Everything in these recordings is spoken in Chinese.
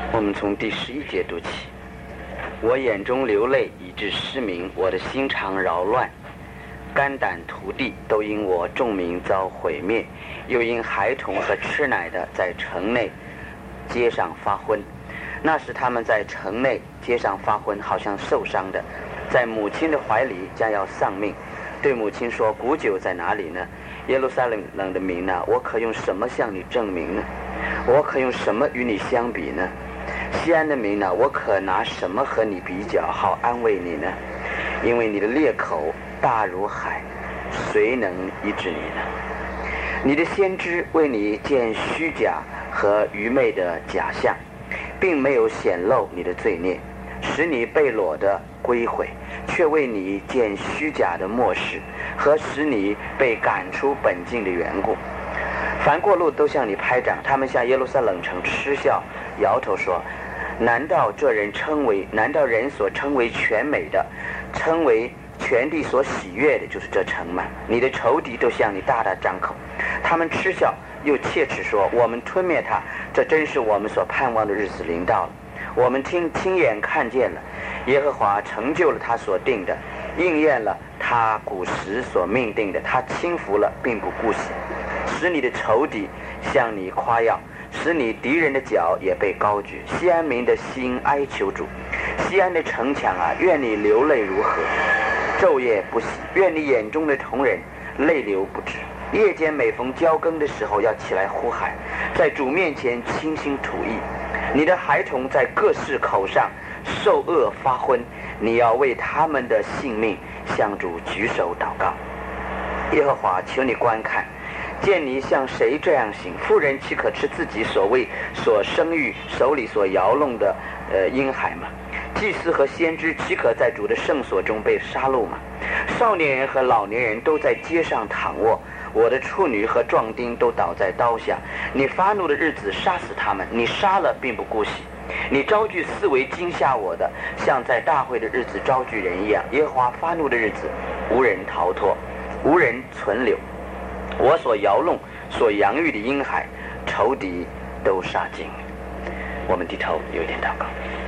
我们从第11节读起。我眼中流泪以致失明，我的心肠扰乱，肝胆涂地，都因我众民遭毁灭，又因孩童和吃奶的在城内街上发昏。那时他们在城内街上发昏，好像受伤的，在母亲的怀里将要丧命。对母亲说：古酒在哪里呢？耶路撒冷的民啊，我可用什么向你证明呢？我可用什么与你相比呢？西安的民啊，我可拿什么和你比较，好安慰你呢？因为你的裂口大如海，谁能医治你呢？你的先知为你见虚假和愚昧的假象，并没有显露你的罪孽，使你被裸的归回，却为你见虚假的漠视和使你被赶出本境的缘故。凡过路都向你拍掌，他们向耶路撒冷城嗤笑，摇头说：难道人所称为全美的，称为全地所喜悦的，就是这城吗？你的仇敌都向你大大张口，他们嗤笑又切齿说：我们吞灭他，这真是我们所盼望的日子临到了。我们亲眼看见了，耶和华成就了他所定的，应验了他古时所命定的，他轻浮了并不顾惜，使你的仇敌向你夸耀，使你敌人的脚也被高举。西安民的心哀求主，西安的城墙啊，愿你流泪如河，昼夜不息，愿你眼中的瞳人泪流不止。夜间每逢交更的时候，要起来呼喊，在主面前倾心吐意。你的孩童在各市口上受饿发昏，你要为他们的性命向主举手祷告。耶和华，求你观看，见你像谁这样行？妇人岂可吃自己所生育手里所摇弄的婴孩吗？祭司和先知岂可在主的圣所中被杀戮吗？少年人和老年人都在街上躺卧，我的处女和壮丁都倒在刀下。你发怒的日子杀死他们，你杀了并不顾惜。你招聚四围惊吓我的，像在大会的日子招聚人一样。耶和华发怒的日子，无人逃脱，无人存留。我所摇弄所养育的婴孩，仇敌都杀尽。我们低头有一点祷告。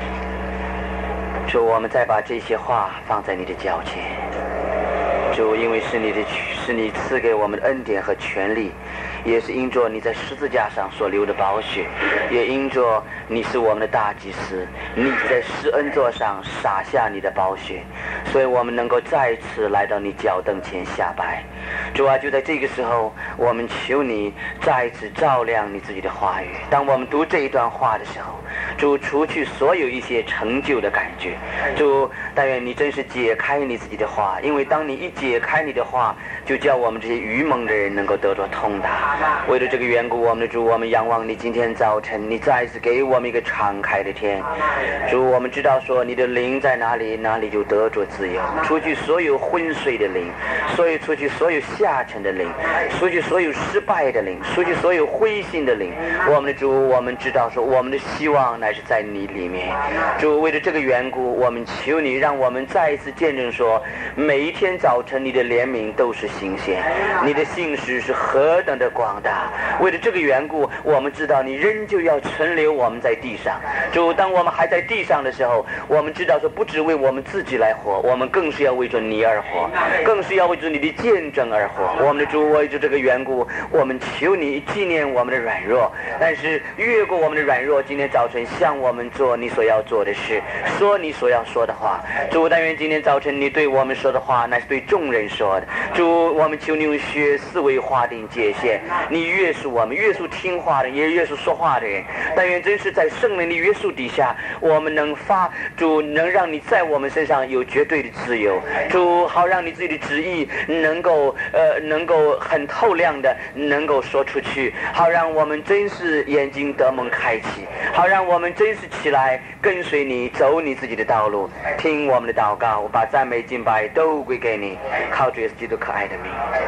主，我们再把这些话放在你的脚前。主，因为是你赐给我们的恩典和权利，也是因着你在十字架上所流的宝血，也因着你是我们的大祭司，你在施恩座上洒下你的宝血，所以我们能够再次来到你脚凳前下拜。主啊，就在这个时候，我们求你再次照亮你自己的话语。当我们读这一段话的时候，主，除去所有一些成就的感觉，主，但愿你真是解开你自己的话，因为当你一解开你的话，就叫我们这些愚蒙的人能够得着通达。为了这个缘故，我们的主，我们仰望你今天早晨，你再次给我们一个敞开的天。主，我们知道说你的灵在哪里，哪里就得着自由。除去所有昏睡的灵，除去所有下沉的灵，除去所有失败的灵，除去所有灰心的灵。我们的主，我们知道说我们的希望乃是在你里面。主，为了这个缘故，我们求你让我们再一次见证说，每一天早晨你的怜悯都是新鲜，你的信实是何等的广大。为了这个缘故，我们知道你仍旧要存留我们在地上。主，当我们还在地上的时候，我们知道说不只为我们自己来活，我们更是要为着你而活，更是要为着你的见证而活。我们的主，为着这个缘故，我们求你纪念我们的软弱，但是越过我们的软弱，今天早晨向我们做你所要做的事，说你所要说的话。主，但愿今天早晨你对我们说的话乃是对众人说的。主，我们求你用血思维划定界限，你约束我们，约束听话的人，也约束说话的人。但愿真是在圣灵的约束底下，我们主，能让你在我们身上有绝对的自由。主，好让你自己的旨意能够很透亮的能够说出去，好让我们真是眼睛得蒙开启，好让我们真是起来跟随你，走你自己的道路。听我们的祷告，我把赞美敬拜都归给你，靠主耶稣基督可爱的名。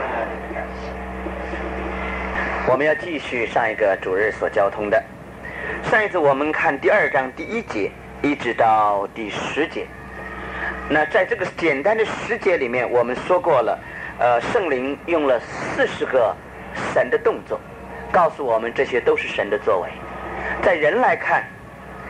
我们要继续上一个主日所交通的。上一次我们看第2章第1节一直到第10节。那在这个简单的10节里面，我们说过了，圣灵用了40个神的动作，告诉我们这些都是神的作为。在人来看，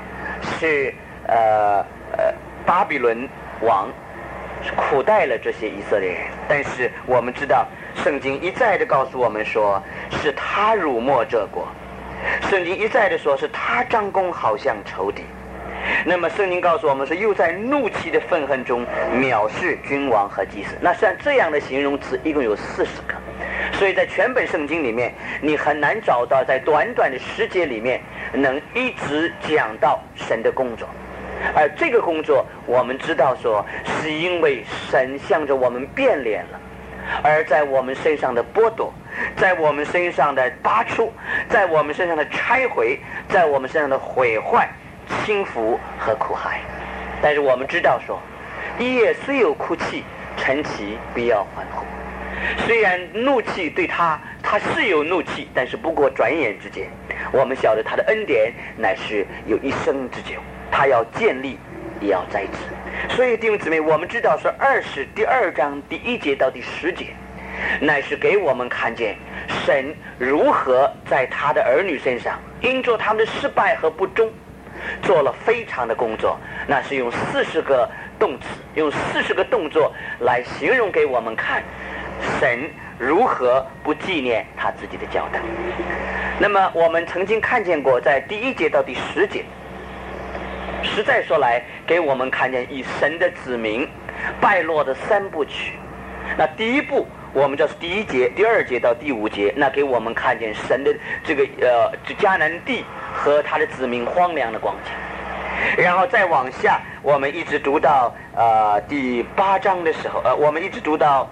是巴比伦王苦待了这些以色列人，但是我们知道圣经一再的告诉我们说是他辱没这国，圣经一再的说是他张弓好像仇敌。那么圣经告诉我们说又在怒气的愤恨中藐视君王和祭司。那像这样的形容词一共有40个，所以在全本圣经里面你很难找到在短短的10节里面能一直讲到神的工作。而这个工作我们知道说是因为神向着我们变脸了，而在我们身上的剥夺，在我们身上的拔出，在我们身上的拆毁，在我们身上的毁坏、轻浮和苦害。但是我们知道说一夜虽有哭泣，晨起必要欢呼。虽然怒气对他是有怒气，但是不过转眼之间，我们晓得他的恩典乃是有一生之久，他要建立也要栽植。所以弟兄姊妹，我们知道说第2章第1节到第10节乃是给我们看见神如何在他的儿女身上因着他们的失败和不忠做了非常的工作。那是用40个动词，用40个动作来形容给我们看神如何不纪念他自己的教导。那么我们曾经看见过在第1节到第10节，实在说来给我们看见以神的子民败落的3部曲。那第一部我们知道是第1节、第2节到第5节，那给我们看见神的这个迦南地和他的子民荒凉的光景。然后再往下我们一直读到第8章的时候，我们一直读到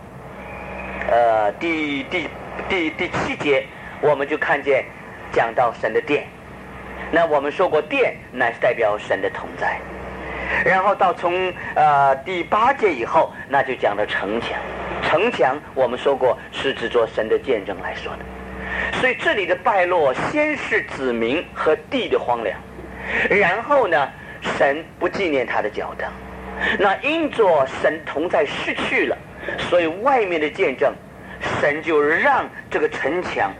第7节，我们就看见讲到神的殿。那我们说过殿乃是代表神的同在。然后到从第8节以后，那就讲到城墙。城墙我们说过是指着神的见证来说的。所以这里的败落先是子民和地的荒凉，然后呢神不纪念他的教导。那因着神同在失去了，所以外面的见证神就让这个城墙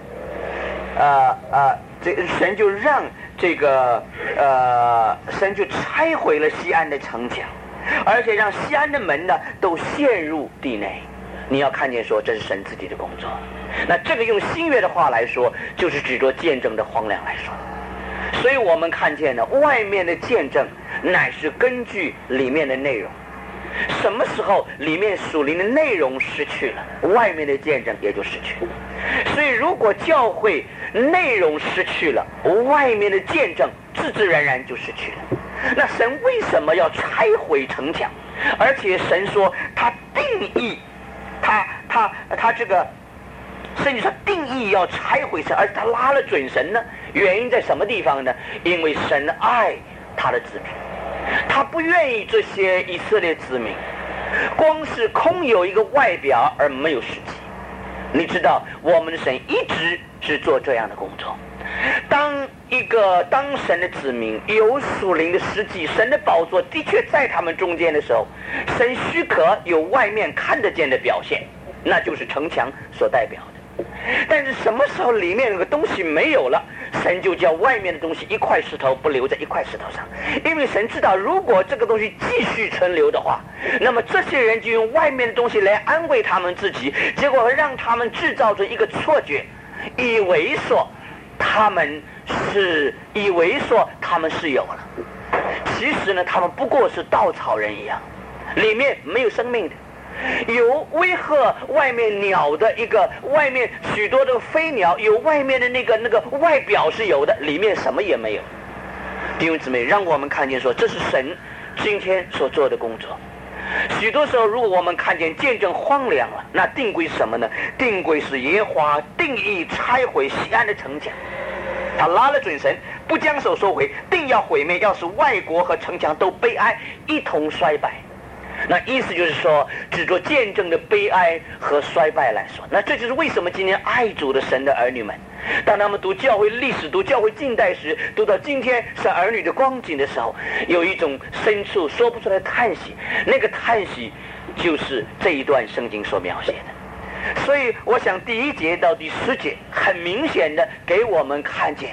神就让这个神就拆毁了西安的城墙，而且让西安的门呢都陷入地内。你要看见说这是神自己的工作。那这个用新约的话来说，就是指着见证的荒凉来说。所以我们看见呢，外面的见证乃是根据里面的内容。什么时候里面属灵的内容失去了，外面的见证也就失去了。所以如果教会内容失去了，外面的见证自自然然就失去了。那神为什么要拆毁城墙？而且神说他定义他这个甚至他定义要拆毁神，而且他拉了准神呢？原因在什么地方呢？因为神爱他的子民，他不愿意这些以色列子民光是空有一个外表而没有实际。你知道我们的神一直是做这样的工作。当神的子民有属灵的实际，神的宝座的确在他们中间的时候，神许可有外面看得见的表现，那就是城墙所代表的。但是什么时候里面那个东西没有了，神就叫外面的东西一块石头不留在一块石头上。因为神知道如果这个东西继续存留的话，那么这些人就用外面的东西来安慰他们自己，结果让他们制造出一个错觉，以为说他们是有了，其实呢他们不过是稻草人一样，里面没有生命的。有威吓外面鸟的一个，外面许多的飞鸟，有外面的那个外表是有的，里面什么也没有。弟兄姊妹，让我们看见说这是神今天所做的工作。许多时候如果我们看见见证荒凉了，那定归什么呢？定归是耶和华定义拆毁西安的城墙，他拉了准绳，不将手收回，定要毁灭，要使外国和城墙都悲哀，一同衰败。那意思就是说，指着见证的悲哀和衰败来说，那这就是为什么今天爱主的神的儿女们，当他们读教会历史、读教会近代史，读到今天神儿女的光景的时候，有一种深处说不出来的叹息。那个叹息就是这一段圣经所描写的。所以我想第1节到第10节很明显的给我们看见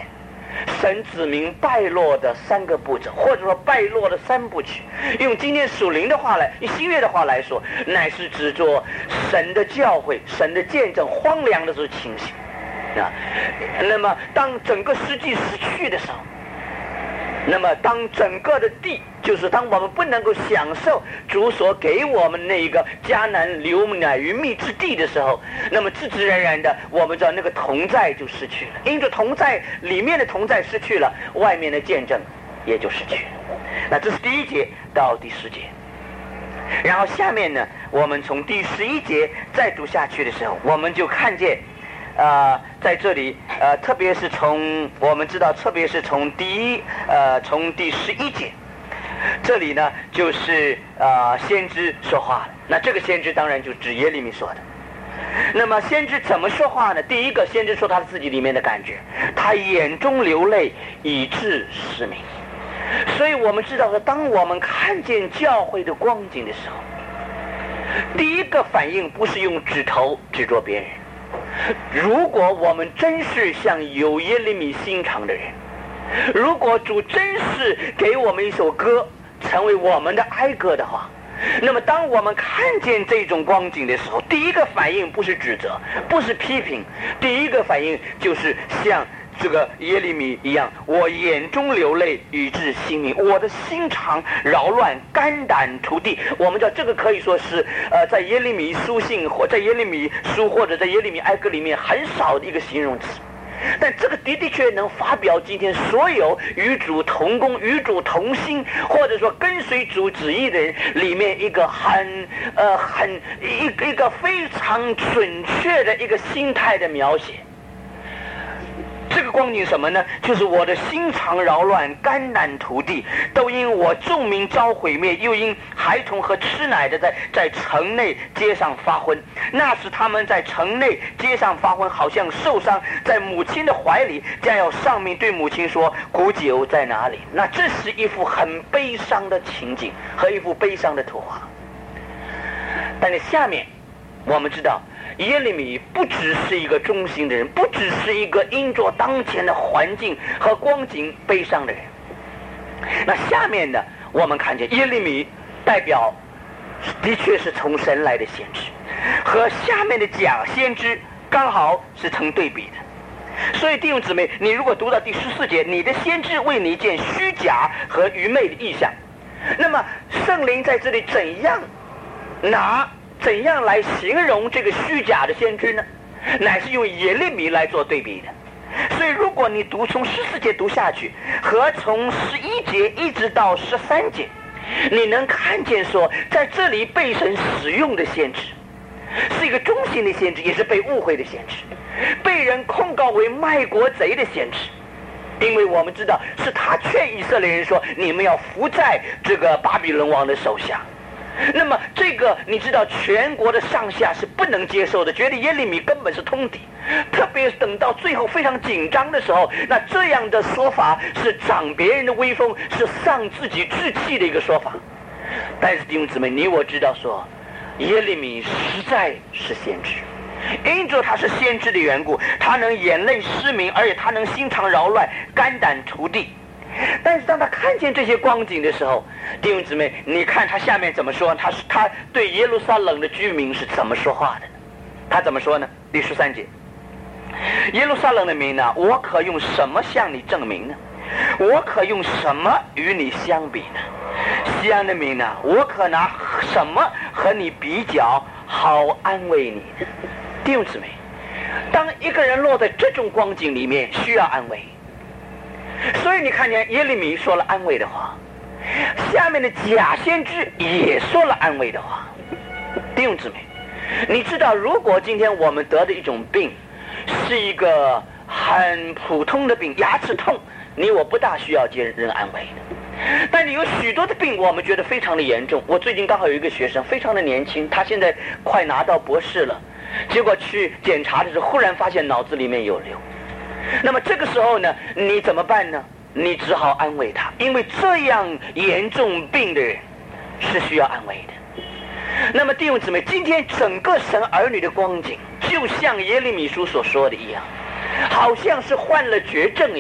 神子民败落的3个步骤，或者说败落的3部曲。用今天属灵的话来，用新约的话来说，乃是指着神的教会、神的见证荒凉的时候清醒啊。那么当整个世纪失去的时候，那么当整个的地，就是当我们不能够享受主所给我们那一个迦南流奶与蜜之地的时候，那么自自然然的，我们知道那个同在就失去了。因着同在里面的同在失去了，外面的见证也就失去了。那这是第1节到第10节。然后下面呢，我们从第11节再读下去的时候，我们就看见在这里特别是我们知道，特别是从第11节，这里呢就是先知说话了。那这个先知当然就指耶利米说的。那么先知怎么说话呢？第一个，先知说他自己里面的感觉，他眼中流泪以致失明。所以我们知道说，当我们看见教会的光景的时候，第一个反应不是用指头指着别人。如果我们真是像有耶利米心肠的人，如果主真是给我们一首歌成为我们的哀歌的话，那么当我们看见这种光景的时候，第一个反应不是指责，不是批评，第一个反应就是像这个耶利米一样，我眼中流泪以致心明，我的心肠扰乱，肝胆涂地。我们知道这个可以说是在耶利米书信或在耶利米书或者在耶利米哀歌里面很少的一个形容词，但这个的确能发表今天所有与主同工、与主同心，或者说跟随主旨意的人里面一个一个非常准确的一个心态的描写。这个光景什么呢？就是我的心肠扰乱，肝胆涂地，都因我众民遭毁灭，又因孩童和吃奶的在城内街上发昏。那时他们在城内街上发昏，好像受伤，在母亲的怀里，将要上命对母亲说：古酒在哪里？那这是一幅很悲伤的情景和一幅悲伤的图画。但是下面我们知道，耶利米不只是一个忠心的人，不只是一个因着当前的环境和光景悲伤的人。那下面呢，我们看见耶利米代表的确是从神来的先知，和下面的假先知刚好是成对比的。所以弟兄姊妹，你如果读到第14节，你的先知为你见虚假和愚昧的意象，那么圣灵在这里怎样来形容这个虚假的先知呢？乃是用耶利米来做对比的。所以如果你从14节读下去，和从11节一直到13节，你能看见说，在这里被神使用的先知是一个忠心的先知，也是被误会的先知，被人控告为卖国贼的先知。因为我们知道是他劝以色列人说，你们要服在这个巴比伦王的手下。那么这个你知道，全国的上下是不能接受的，觉得耶利米根本是通敌，特别等到最后非常紧张的时候，那这样的说法是长别人的威风，是丧自己志气的一个说法。但是弟兄姊妹，你我知道说，耶利米实在是先知，因着他是先知的缘故，他能眼泪失明，而且他能心肠扰乱，肝胆涂地。但是当他看见这些光景的时候，弟兄姊妹，你看他下面怎么说？他对耶路撒冷的居民是怎么说话的？他怎么说呢？第13节，耶路撒冷的民呢，我可用什么向你证明呢？我可用什么与你相比呢？西安的民呢，我可拿什么和你比较，好安慰你呢？弟兄姊妹，当一个人落在这种光景里面，需要安慰。所以你看见耶利米说了安慰的话，下面的假先知也说了安慰的话。弟兄姊妹，你知道，如果今天我们得的一种病是一个很普通的病，牙齿痛，你我不大需要接人安慰的。但是有许多的病我们觉得非常的严重。我最近刚好有一个学生非常的年轻，他现在快拿到博士了，结果去检查的时候忽然发现脑子里面有瘤。那么这个时候呢，你怎么办呢？你只好安慰他，因为这样严重病的人是需要安慰的。那么弟兄姊妹，今天整个神儿女的光景，就像耶利米书所说的一样，好像是患了绝症一样，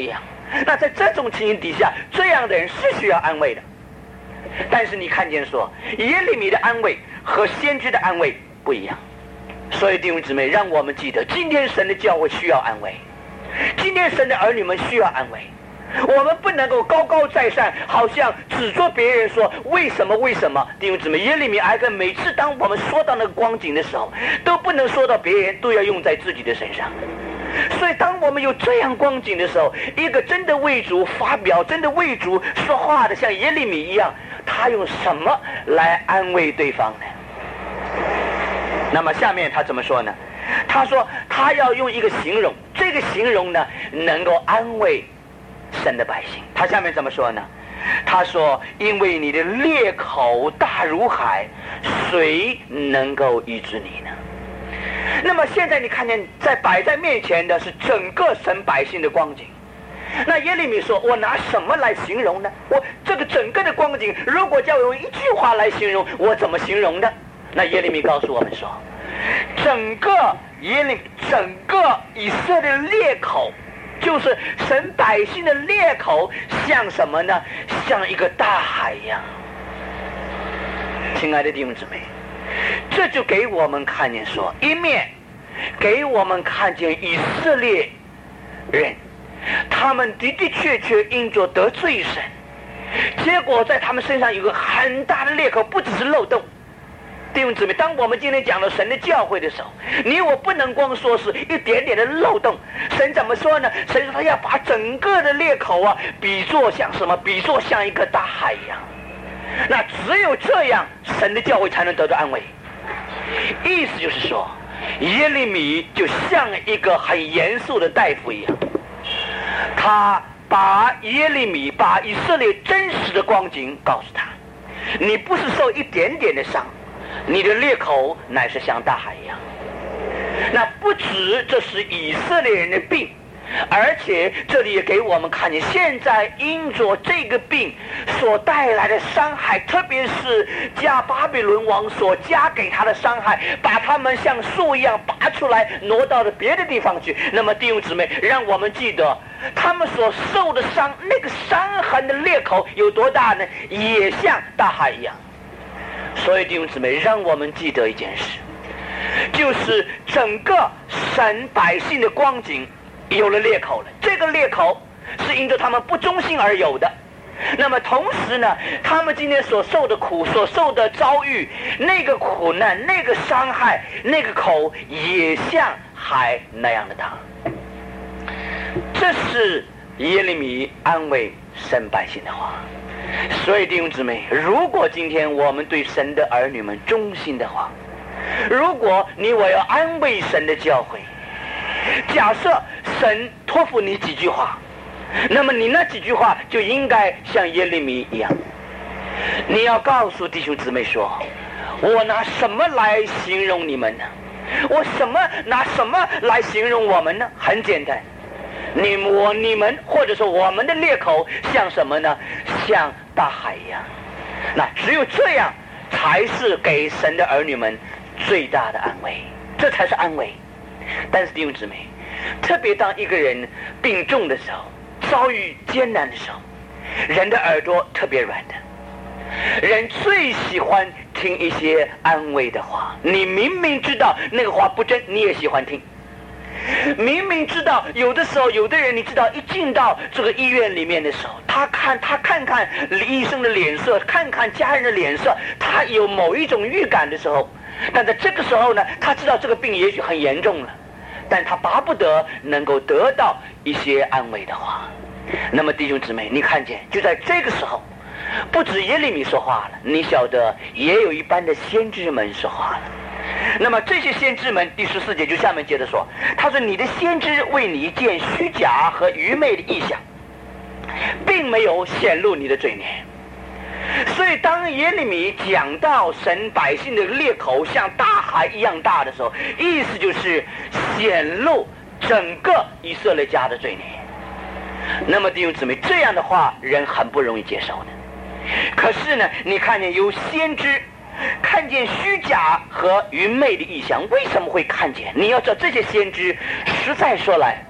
那在这种情形底下，这样的人是需要安慰的。但是你看见说，耶利米的安慰和先知的安慰不一样。所以弟兄姊妹，让我们记得，今天神的教会需要安慰，今天神的儿女们需要安慰。我们不能够高高在上，好像指着别人说为什么为什么。弟兄姊妹，耶利米哀歌每次当我们说到那个光景的时候，都不能说到别人，都要用在自己的身上。所以当我们有这样光景的时候，一个真的为主发表、真的为主说话的，像耶利米一样，他用什么来安慰对方呢？那么下面他怎么说呢？他说他要用一个形容，这个形容呢能够安慰神的百姓。他下面怎么说呢？他说因为你的裂口大如海，谁能够医治你呢？那么现在你看见在摆在面前的是整个神百姓的光景。那耶利米说，我拿什么来形容呢？我这个整个的光景，如果叫我用一句话来形容，我怎么形容呢？那耶利米告诉我们说，整个以色列的裂口，就是神百姓的裂口，像什么呢？像一个大海一样。亲爱的弟兄姊妹，这就给我们看见说，一面给我们看见以色列人，他们的的确确因着得罪神，结果在他们身上有个很大的裂口，不只是漏洞。弟兄姊妹，当我们今天讲到神的教会的时候，你我不能光说是一点点的漏洞。神怎么说呢？神说他要把整个的裂口啊，比作像什么？比作像一个大海一样。那只有这样，神的教会才能得到安慰。意思就是说，耶利米就像一个很严肃的大夫一样，他把耶利米把以色列真实的光景告诉他，你不是受一点点的伤，你的裂口乃是像大海一样。那不止这是以色列人的病，而且这里也给我们看见，现在因着这个病所带来的伤害，特别是加巴比伦王所加给他的伤害，把他们像树一样拔出来，挪到了别的地方去。那么弟兄姊妹，让我们记得他们所受的伤，那个伤痕的裂口有多大呢？也像大海一样。所以弟兄姊妹，让我们记得一件事，就是整个神百姓的光景有了裂口了。这个裂口是因着他们不忠心而有的。那么同时呢，他们今天所受的苦，所受的遭遇，那个苦难，那个伤害，那个口也像海那样的大。这是耶利米安慰神百姓的话。所以弟兄姊妹，如果今天我们对神的儿女们忠心的话，如果你我要安慰神的教会，假设神托付你几句话，那么你那几句话就应该像耶利米一样，你要告诉弟兄姊妹说，我拿什么来形容你们呢？我拿什么来形容我们呢？很简单，你们或者说我们的裂口像什么呢？像大海一样。那只有这样才是给神的儿女们最大的安慰，这才是安慰。但是弟兄姊妹，特别当一个人病重的时候，遭遇艰难的时候，人的耳朵特别软的，人最喜欢听一些安慰的话。你明明知道那个话不真，你也喜欢听。明明知道，有的时候有的人你知道，一进到这个医院里面的时候，他看看医生的脸色，看看家人的脸色，他有某一种预感的时候，但在这个时候呢，他知道这个病也许很严重了，但他巴不得能够得到一些安慰的话。那么弟兄姊妹，你看见就在这个时候，不止耶利米说话了，你晓得也有一般的先知们说话了。那么这些先知们，第14节就下面接着说，他说你的先知为你见虚假和愚昧的异象，并没有显露你的罪孽。所以当耶利米讲到神百姓的裂口像大海一样大的时候，意思就是显露整个以色列家的罪孽。那么弟兄姊妹，这样的话人很不容易接受的。可是呢，你看见有先知看见虚假和愚昧的异象，为什么会看见？你要知道，这些先知实在说来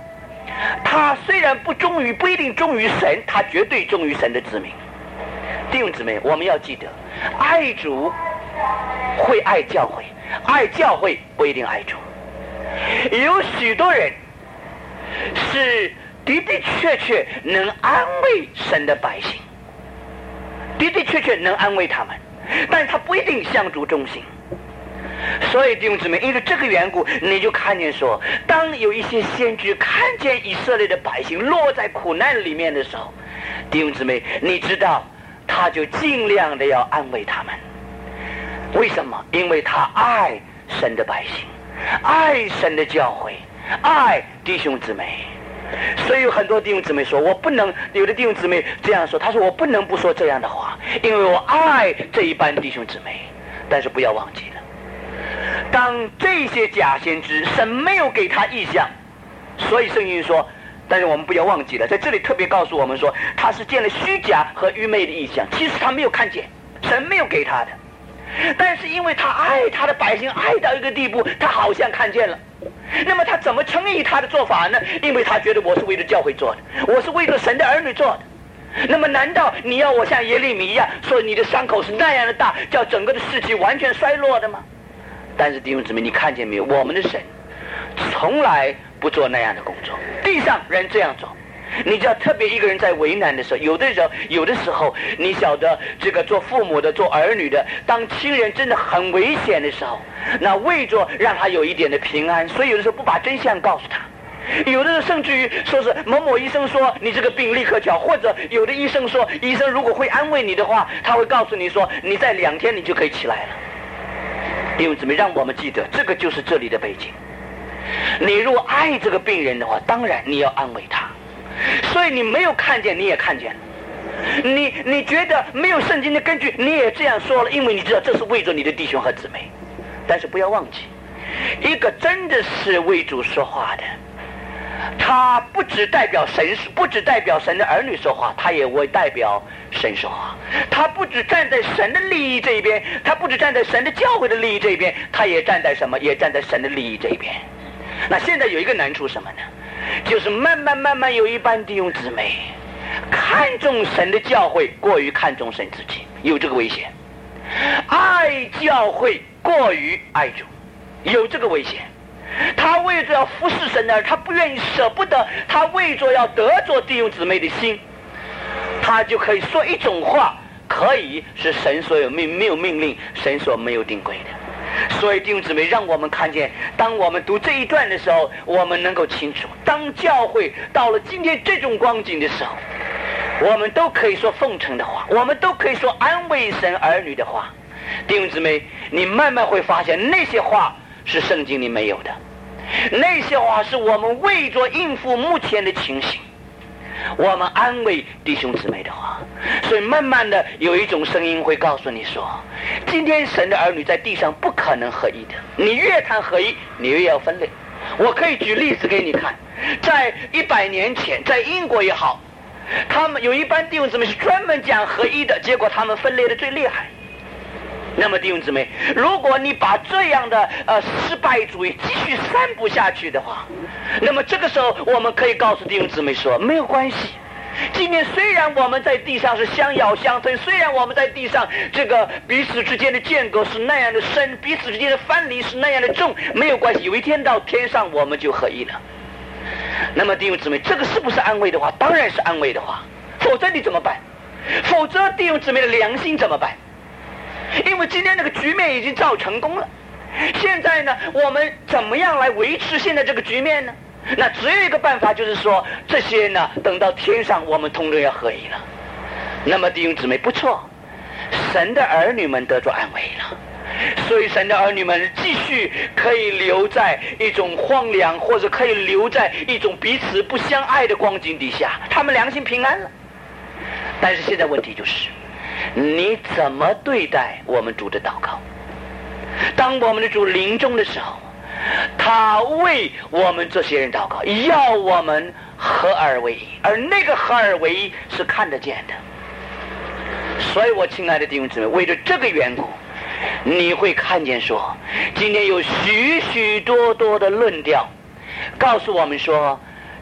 他虽然不一定忠于神，他绝对忠于神的子民。弟兄姊妹，我们要记得，爱主会爱教会，爱教会不一定爱主。有许多人是的的确确能安慰神的百姓，的的确确能安慰他们，但他不一定向主忠心。所以弟兄姊妹，因为这个缘故，你就看见说，当有一些先知看见以色列的百姓落在苦难里面的时候，弟兄姊妹，你知道他就尽量的要安慰他们。为什么？因为他爱神的百姓，爱神的教会，爱弟兄姊妹。所以有很多弟兄姊妹说，我不能，有的弟兄姊妹这样说，他说我不能不说这样的话，因为我爱这一班弟兄姊妹。但是不要忘记了，当这些假先知神没有给他意象，所以圣经说，但是我们不要忘记了，在这里特别告诉我们说，他是见了虚假和愚昧的意象，其实他没有看见，神没有给他的。但是因为他爱他的百姓爱到一个地步，他好像看见了。那么他怎么称义他的做法呢？因为他觉得我是为了教会做的，我是为了神的儿女做的。那么难道你要我像耶利米一样说你的伤口是那样的大，叫整个的士气完全衰落的吗？但是弟兄姊妹，你看见没有，我们的神从来不做那样的工作，地上人这样做。你知道，特别一个人在为难的时候，有的时候你晓得，这个做父母的做儿女的，当亲人真的很危险的时候，那为着让他有一点的平安，所以有的时候不把真相告诉他，有的甚至于说是某某医生说你这个病立刻好，或者有的医生说，医生如果会安慰你的话，他会告诉你说你在2天你就可以起来了。弟兄姊妹，让我们记得，这个就是这里的背景。你如果爱这个病人的话，当然你要安慰他。所以你没有看见，你也看见了。你觉得没有圣经的根据，你也这样说了，因为你知道这是为着你的弟兄和姊妹。但是不要忘记，一个真的是为主说话的，他不只代表神的儿女说话，他也为代表神说话。他不只站在神的利益这一边，他不只站在神的教会的利益这一边，他也站在什么？也站在神的利益这一边。那现在有一个难处什么呢？就是慢慢有一班弟兄姊妹看重神的教会过于看重神自己，有这个危险。爱教会过于爱主，有这个危险。他为着要服侍神而他不愿意舍不得，他为着要得着弟兄姊妹的心，他就可以说一种话，可以是神所有没有命令，神所没有定规的。所以弟兄姊妹，让我们看见，当我们读这一段的时候，我们能够清楚，当教会到了今天这种光景的时候，我们都可以说奉承的话，我们都可以说安慰神儿女的话。弟兄姊妹，你慢慢会发现，那些话是圣经里没有的，那些话是我们为着应付目前的情形，我们安慰弟兄姊妹的话。所以慢慢的有一种声音会告诉你说，今天神的儿女在地上不可能合一的，你越谈合一，你越要分裂。我可以举例子给你看，在100年前，在英国也好，他们有一班弟兄姊妹是专门讲合一的，结果他们分裂的最厉害。那么弟兄姊妹，如果你把这样的失败主义继续散布下去的话，那么这个时候我们可以告诉弟兄姊妹说，没有关系，今天虽然我们在地上是相咬相吞，虽然我们在地上这个彼此之间的间隔是那样的深，彼此之间的藩篱是那样的重，没有关系，有一天到天上我们就合一了。那么弟兄姊妹，这个是不是安慰的话？当然是安慰的话，否则你怎么办？否则弟兄姊妹的良心怎么办？因为今天那个局面已经造成功了，现在呢，我们怎么样来维持现在这个局面呢？那只有一个办法，就是说这些呢，等到天上我们通通要合一了。那么弟兄姊妹，不错，神的儿女们得着安慰了，所以神的儿女们继续可以留在一种荒凉，或者可以留在一种彼此不相爱的光景底下，他们良心平安了。但是现在问题就是，你怎么对待我们主的祷告？当我们的主临终的时候，他为我们这些人祷告，要我们合而为一，而那个合而为一是看得见的。所以我亲爱的弟兄姊妹，为了这个缘故，你会看见说，今天有许许多多的论调告诉我们说，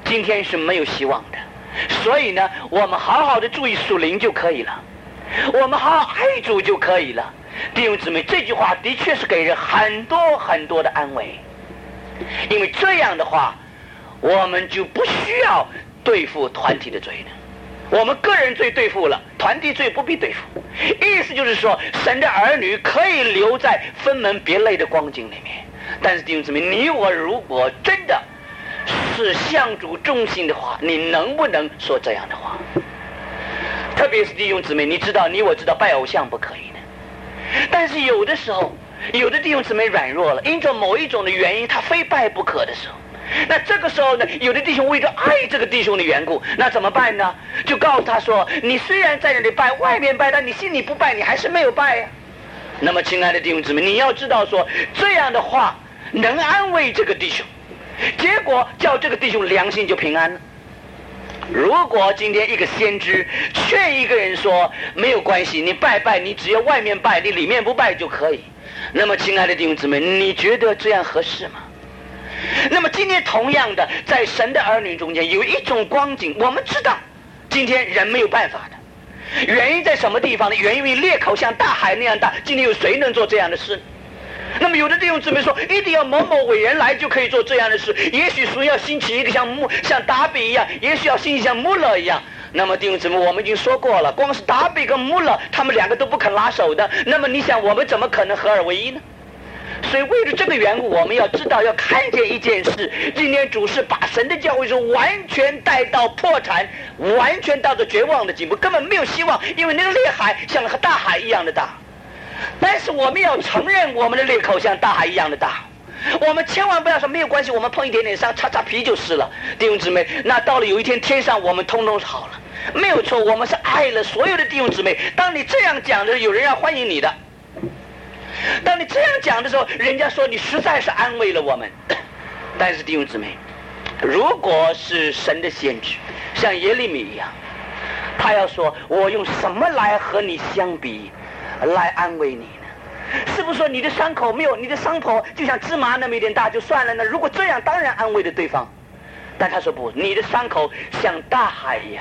今天是没有希望的。所以呢，我们好好的注意属灵就可以了，我们好好爱主就可以了。弟兄姊妹，这句话的确是给人很多很多的安慰，因为这样的话，我们就不需要对付团体的罪了。我们个人罪对付了，团体罪不必对付。意思就是说，神的儿女可以留在分门别类的光景里面。但是弟兄姊妹，你我如果真的是向主忠心的话，你能不能说这样的话？特别是弟兄姊妹，你知道，你我知道拜偶像不可以的。但是有的时候，有的弟兄姊妹软弱了，因着某一种的原因，他非拜不可的时候，那这个时候呢，有的弟兄为着爱这个弟兄的缘故，那怎么办呢？就告诉他说，你虽然在这里拜，外面拜，但你心里不拜，你还是没有拜呀。那么亲爱的弟兄姊妹，你要知道说，这样的话能安慰这个弟兄，结果叫这个弟兄良心就平安了。如果今天一个先知劝一个人说，没有关系，你拜拜，你只要外面拜，你里面不拜就可以，那么亲爱的弟兄姊妹，你觉得这样合适吗？那么今天同样的，在神的儿女中间有一种光景，我们知道今天人没有办法的，原因在什么地方呢？原因为裂口像大海那样大，今天有谁能做这样的事？那么有的弟兄姊妹说，一定要某某伟人来就可以做这样的事，也许说要兴起一个像达比一样，也许要兴起像穆勒一样。那么弟兄姊妹，我们已经说过了，光是达比跟穆勒他们两个都不肯拉手的，那么你想我们怎么可能合二为一呢？所以为了这个缘故，我们要知道，要看见一件事，今天主是把神的教会是完全带到破产，完全到了绝望的地步，根本没有希望，因为那个裂海像和大海一样的大。但是我们要承认，我们的裂口像大海一样的大，我们千万不要说没有关系，我们碰一点点伤，擦擦皮就是了。弟兄姊妹，那到了有一天天上我们通通好了，没有错，我们是爱了所有的弟兄姊妹。当你这样讲的，有人要欢迎你的。当你这样讲的时候，人家说你实在是安慰了我们。但是弟兄姊妹，如果是神的先知，像耶利米一样，他要说，我用什么来和你相比，来安慰你呢？是不是说你的伤口没有，你的伤口就像芝麻那么一点大就算了呢？如果这样，当然安慰了对方。但他说不，你的伤口像大海一样。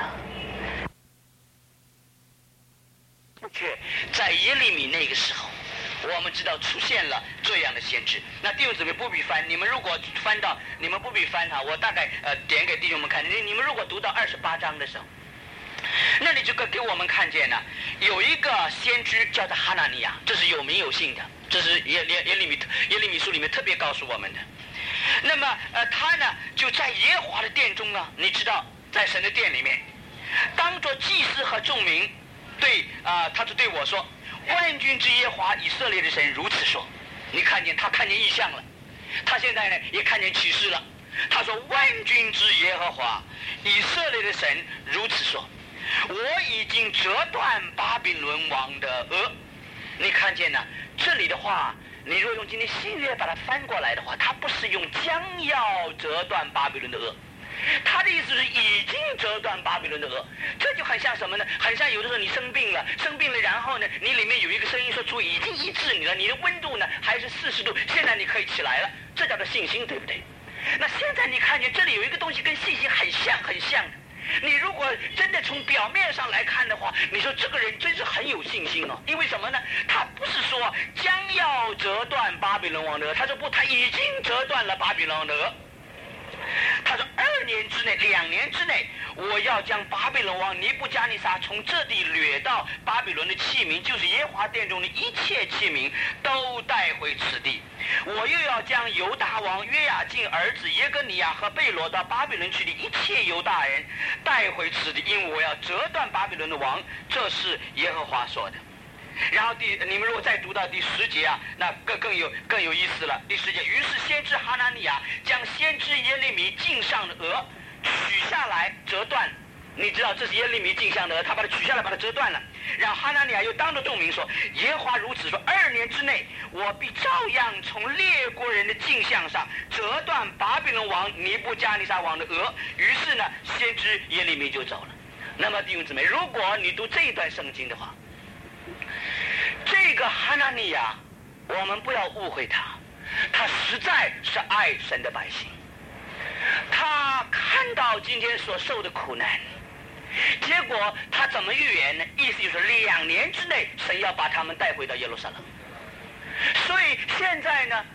却在耶利米那个时候，我们知道出现了这样的先知。那弟兄姊妹不必翻，你们如果翻到，你们不必翻它，我大概点给弟兄们看。你们如果读到28章的时候，那你就给我们看见了，有一个先知叫做哈拿尼亚，这是有名有姓的，这是耶利米书里面特别告诉我们的。那么他呢就在耶和华的殿中呢，你知道在神的殿里面，当作祭司和众民他就对我说，万军之耶和华以色列的神如此说。你看见他看见异象了，他现在呢也看见启示了。他说，万军之耶和华以色列的神如此说，我已经折断巴比伦王的额。你看见呢？这里的话，你若用今天新约把它翻过来的话，它不是用将要折断巴比伦的额，他的意思是已经折断巴比伦的额。这就很像什么呢？很像有的时候你生病了，然后呢，你里面有一个声音说主已经医治你了，你的温度呢还是40度，现在你可以起来了，这叫做信心，对不对？那现在你看见这里有一个东西跟信心很像的。你如果真的从表面上来看的话，你说这个人真是很有信心哦。因为什么呢？他不是说将要折断巴比伦王的额，他说不，他已经折断了巴比伦王的额。他说2年之内2年之内，我要将巴比伦王尼布加尼撒从这地掠到巴比伦的器皿，就是耶和华殿中的一切器皿，都带回此地。我又要将犹大王约雅敬儿子耶哥尼亚和贝罗到巴比伦去的一切犹大人带回此地，因为我要折断巴比伦的王，这是耶和华说的。然后你们如果再读到第10节啊，那更有意思了。第10节，于是先知哈拿尼亚将先知耶利米颈上的额取下来折断。你知道这是耶利米颈上的额，他把它取下来，把它折断了。然后哈拿尼亚又当着众民说，耶和华如此说，2年之内，我必照样从列国人的颈项上折断巴比伦王尼布加尼撒王的额。于是呢，先知耶利米就走了。那么弟兄姊妹，如果你读这一段圣经的话，这个哈拿尼亚，我们不要误会他，他实在是爱神的百姓。 他看到今天所受的苦难，结果他怎么预言呢？意思就是2年之内神要把他们带回到耶路撒冷。所以现在呢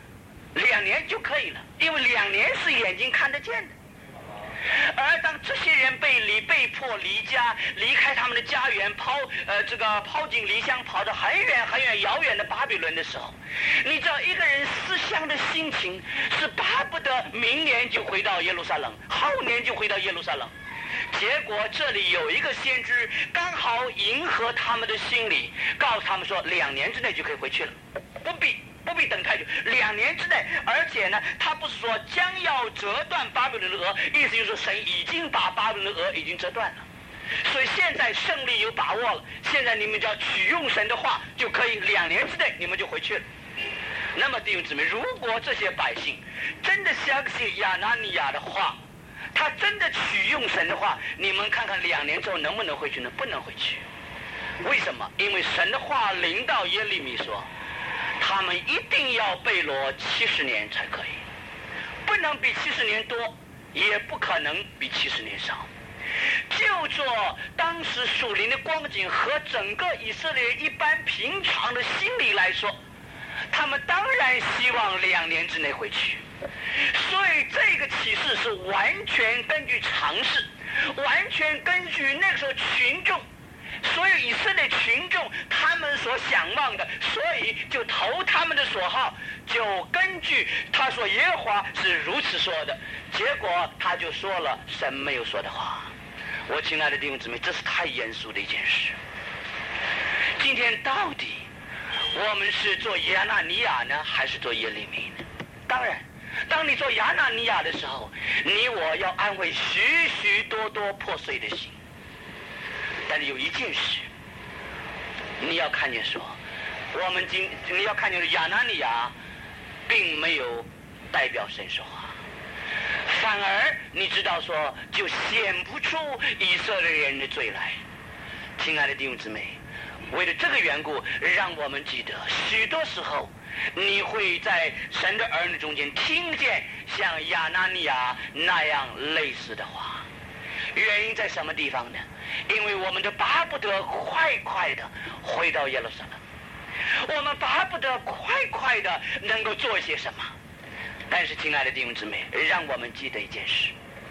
2年就可以了，因为2年是眼睛看得见的。而当这些人被迫离家，离开他们的家园，抛进离乡，跑到很远很远遥远的巴比伦的时候，你知道一个人思乡的心情是巴不得明年就回到耶路撒冷，后年就回到耶路撒冷。结果这里有一个先知刚好迎合他们的心理，告诉他们说2年之内就可以回去了，不必等太久，2年之内。而且呢，他不是说将要折断巴比伦的额，意思就是说神已经把巴比伦的额已经折断了，所以现在胜利有把握了。现在你们只要取用神的话，就可以2年之内你们就回去了。那么弟兄姊妹，如果这些百姓真的相信亚拿尼亚的话，他真的取用神的话，你们看看2年之后能不能回去呢？不能回去。为什么？因为神的话临到耶利米说，他们一定要被掳70年才可以，不能比70年多，也不可能比70年少。就做当时属灵的光景和整个以色列人一般平常的心理来说，他们当然希望2年之内回去。所以这个启示是完全根据常识，完全根据那个时候群众，所有以色列群众他们所想望的，所以就投他们的所好，就根据他说耶和华是如此说的，结果他就说了神没有说的话。我亲爱的弟兄姊妹，这是太严肃的一件事。今天到底我们是做亚拿尼亚呢，还是做耶利米呢？当然当你做亚拿尼亚的时候，你我要安慰许许多多破碎的心。但是有一件事你要看见说，你要看见亚拿尼亚并没有代表神说话，反而你知道说就显不出以色列人的罪来。亲爱的弟兄姊妹，为了这个缘故，让我们记得许多时候你会在神的儿女中间听见像亚拿尼亚那样类似的话。原因在什么地方呢？因为我们都巴不得快快的回到耶路撒冷，我们巴不得快快的能够做一些什么。但是亲爱的弟兄姊妹，让我们记得一件事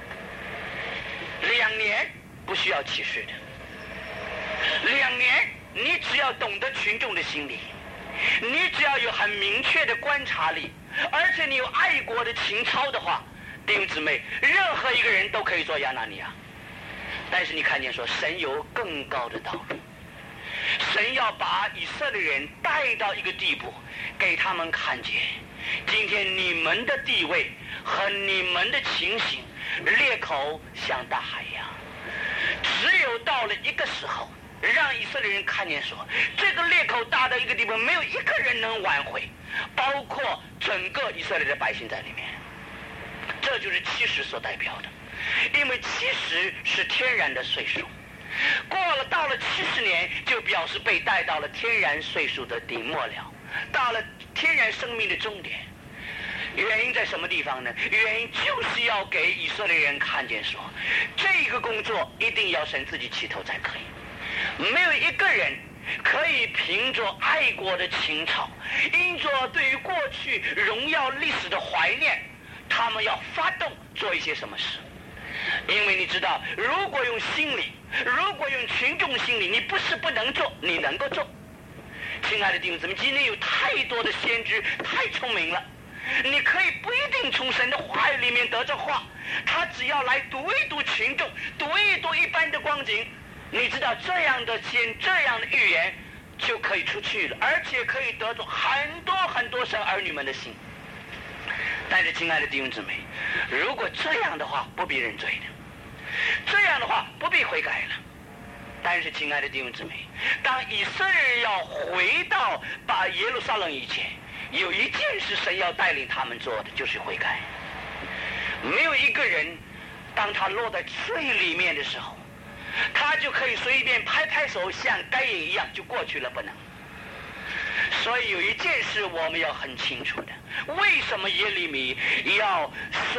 ，2年不需要启示的，2年你只要懂得群众的心理，你只要有很明确的观察力，而且你有爱国的情操的话，弟兄姊妹，任何一个人都可以做亚拿尼亚。但是你看见说神有更高的道路，神要把以色列人带到一个地步，给他们看见今天你们的地位和你们的情形裂口像大海一样。只有到了一个时候，让以色列人看见说这个裂口大到一个地步，没有一个人能挽回，包括整个以色列的百姓在里面。这就是70所代表的，因为70是天然的岁数，到了70年就表示被带到了天然岁数的顶末了，到了天然生命的终点。原因在什么地方呢？原因就是要给以色列人看见说，这个工作一定要神自己起头才可以。没有一个人可以凭着爱国的情操，因着对于过去荣耀历史的怀念，他们要发动做一些什么事。因为你知道，如果用心理，如果用群众心理，你不是不能做，你能够做。亲爱的弟兄姊妹，今天有太多的先知太聪明了，你可以不一定从神的话语里面得着话，他只要来读一读群众，读一读一般的光景，你知道这样的预言就可以出去了，而且可以得着很多很多神儿女们的心。但是亲爱的弟兄姊妹，如果这样的话不必认罪的，这样的话不必悔改了。但是亲爱的弟兄姊妹，当以色列人要回到把耶路撒冷以前，有一件事神要带领他们做的，就是悔改。没有一个人当他落在罪里面的时候，他就可以随便拍拍手像该隐一样就过去了，不能。所以有一件事我们要很清楚的，为什么耶利米要说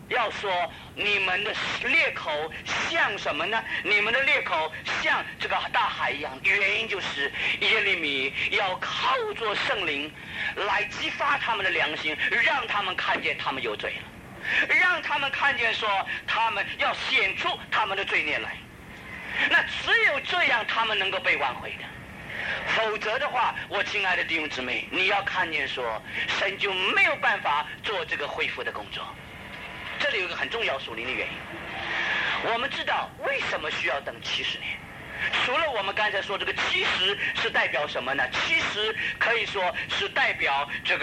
要说你们的裂口像什么呢？你们的裂口像这个大海一样，原因就是耶利米要靠着圣灵来激发他们的良心，让他们看见他们有罪了，让他们看见说他们要显出他们的罪孽来。那只有这样他们能够被挽回的，否则的话，我亲爱的弟兄姊妹，你要看见说神就没有办法做这个恢复的工作。这里有一个很重要属灵的原因，我们知道为什么需要等70年。除了我们刚才说这个70是代表什么呢？70可以说是代表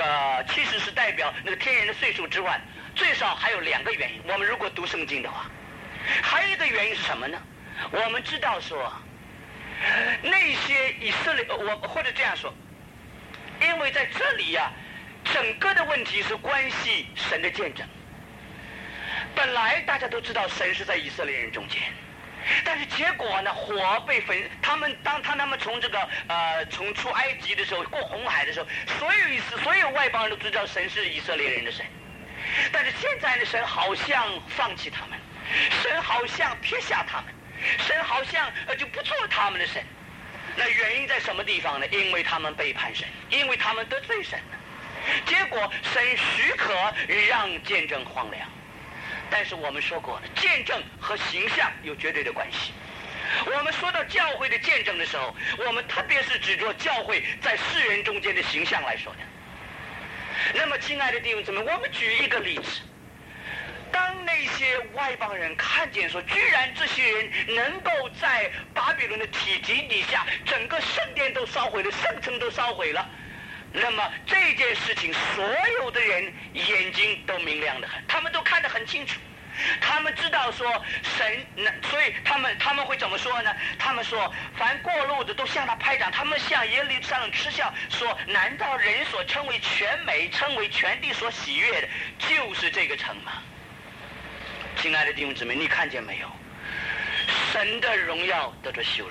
70是代表那个天然的岁数之外，最少还有2个原因。我们如果读圣经的话，还有一个原因是什么呢？我们知道说那些以色列，或者这样说，因为在这里呀，整个的问题是关系神的见证。本来大家都知道神是在以色列人中间，但是结果呢，火被焚。当他们从从出埃及的时候，过红海的时候，所有外邦人都知道神是以色列人的神。但是现在呢，神好像放弃他们，神好像撇下他们，神好像就不做他们的神。那原因在什么地方呢？因为他们背叛神，因为他们得罪神了。结果神许可让见证荒凉。但是我们说过了，见证和形象有绝对的关系。我们说到教会的见证的时候，我们特别是指着教会在世人中间的形象来说的。那么亲爱的弟兄姊妹，我们举一个例子，当那些外邦人看见说居然这些人能够在巴比伦的体积底下，整个圣殿都烧毁了，圣城都烧毁了，那么这件事情所有的人眼睛都明亮得很，他们都看得很清楚，他们知道说神，所以他们会怎么说呢？他们说凡过路的都向他拍掌，他们向耶路撒冷嗤笑，说难道人所称为全美，称为全地所喜悦的就是这个城吗？亲爱的弟兄姊妹，你看见没有？神的荣耀得着羞辱，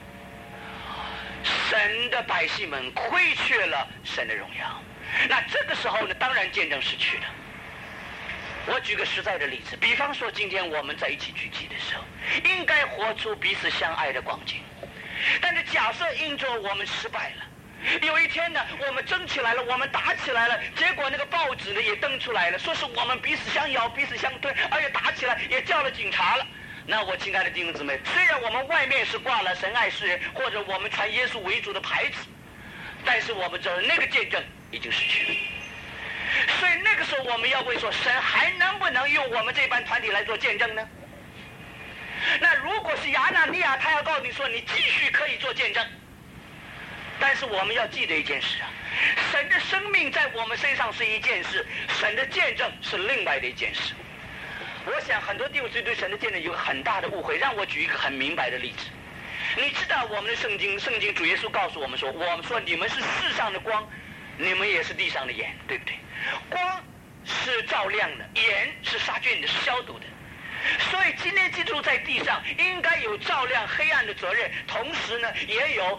神的百姓们亏缺了神的荣耀。那这个时候呢，当然见证失去了。我举个实在的例子，比方说今天我们在一起聚集的时候，应该活出彼此相爱的光景。但是假设因着我们失败了，有一天呢，我们争起来了，我们打起来了，结果那个报纸呢也登出来了，说是我们彼此相咬，彼此相推，而且打起来也叫了警察了。那我亲爱的弟兄姊妹，虽然我们外面是挂了神爱世人，或者我们传耶稣为主的牌子，但是我们知道那个见证已经失去了。所以那个时候我们要问说，神还能不能用我们这班团体来做见证呢？那如果是亚拿尼亚，他要告诉你说你继续可以做见证，但是我们要记得一件事啊，神的生命在我们身上是一件事，神的见证是另外的一件事。我想很多弟兄对神的见证有很大的误会，让我举一个很明白的例子。你知道我们的圣经主耶稣告诉我们说你们是世上的光，你们也是地上的盐，对不对？光是照亮的，盐是杀菌的，是消毒的。所以今天基督在地上应该有照亮黑暗的责任，同时呢也有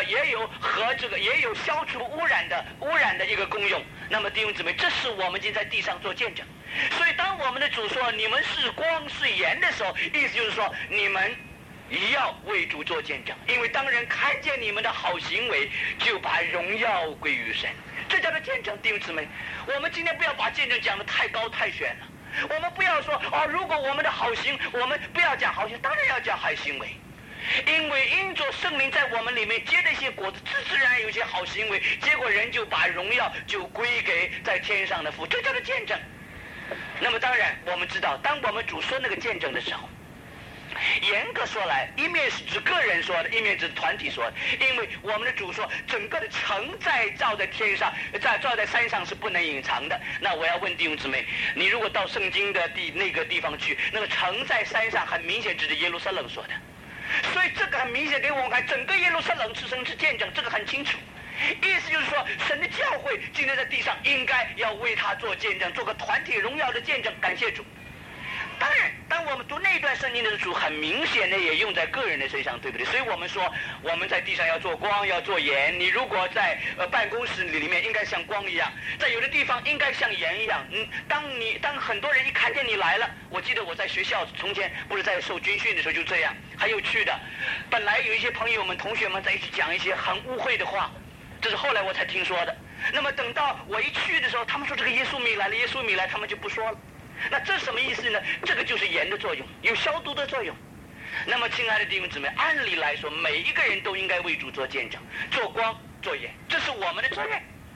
消除污染的一个功用。那么弟兄姊妹，这是我们今天在地上做见证。所以当我们的主说你们是光是盐的时候，意思就是说你们也要为主做见证，因为当人看见你们的好行为，就把荣耀归于神。这叫做见证。弟兄姊妹，我们今天不要把见证讲得太高太玄了。我们不要说如果我们的好行，我们不要讲好行，当然要讲好行为，因为因着圣灵在我们里面结的一些果子，自然有一些好行为，结果人就把荣耀就归给在天上的父，这叫做见证。那么当然我们知道，当我们主说那个见证的时候，严格说来，一面是指个人说的，一面指团体说的。因为我们的主说整个的城照在天上，照在山上是不能隐藏的。那我要问弟兄姊妹，你如果到圣经的那个地方去，那个城在山上很明显指着耶路撒冷说的，所以这个很明显给我们看，整个耶路撒冷是神之见证，这个很清楚。意思就是说，神的教会今天在地上应该要为他做见证，做个团体荣耀的见证，感谢主。 当我们读那段圣经的时候，主很明显的也用在个人的身上，对不对？所以我们说我们在地上要做光，要做盐。你如果在办公室里面应该像光一样，在有的地方应该像盐一样。当很多人一看见你来了，我记得我在学校从前不是在受军训的时候就这样，很有趣的。本来有一些朋友们、同学们在一起讲一些很污秽的话，这是后来我才听说的。那么等到我一去的时候，他们说这个耶稣没来了，耶稣没来，他们就不说了。那这什么意思呢？这个就是盐的作用，有消毒的作用。那么亲爱的弟兄姊妹，按理来说每一个人都应该为主做见证，做光做盐，这是我们的责任。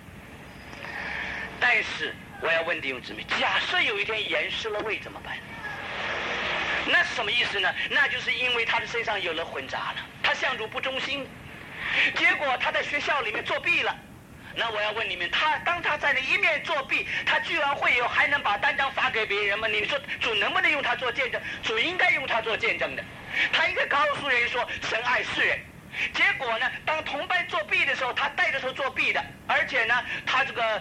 但是我要问弟兄姊妹，假设有一天盐失了味怎么办？那是什么意思呢？那就是因为他的身上有了混杂了，他向主不忠心，结果他在学校里面作弊了。那我要问你们，当他在那一面作弊，他居然还能把单张发给别人吗？你说主能不能用他做见证？主应该用他做见证的，他应该告诉人说神爱世人。结果呢，当同伴作弊的时候，他带着头作弊的，而且呢，他